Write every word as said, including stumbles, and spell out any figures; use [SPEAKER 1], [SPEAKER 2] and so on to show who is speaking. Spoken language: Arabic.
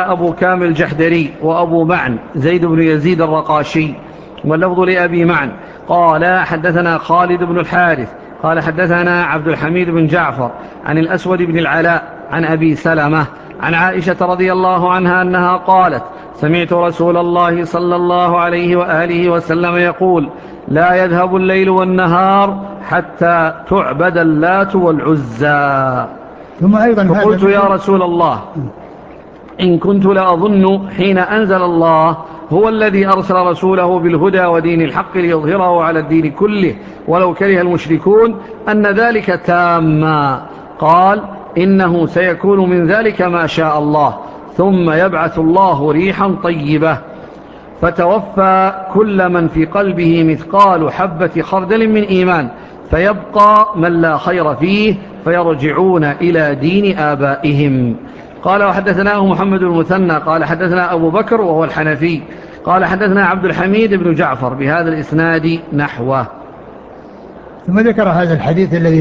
[SPEAKER 1] حدثنا أبو كامل الجحدري وأبو معن زيد بن يزيد الرقاشي واللفظ لأبي معن قال حدثنا خالد بن الحارث قال حدثنا عبد الحميد بن جعفر عن الأسود بن العلاء عن أبي سلمة عن عائشة رضي الله عنها أنها قالت سمعت رسول الله صلى الله عليه وآله وسلم يقول لا يذهب الليل والنهار حتى تعبد اللات والعزى.
[SPEAKER 2] ثم أيضا
[SPEAKER 1] فقلت يا رسول الله إن كنت لأظن حين أنزل الله هو الذي أرسل رسوله بالهدى ودين الحق ليظهره على الدين كله ولو كره المشركون أن ذلك تاما. قال إنه سيكون من ذلك ما شاء الله ثم يبعث الله ريحا طيبة فتوفى كل من في قلبه مثقال حبة خردل من إيمان فيبقى من لا خير فيه فيرجعون إلى دين آبائهم. قال وحدثناه محمد المثنى قال حدثنا أبو بكر وهو الحنفي قال حدثنا عبد الحميد بن جعفر بهذا الإسناد نحوه.
[SPEAKER 2] ثم ذكر هذا الحديث الذي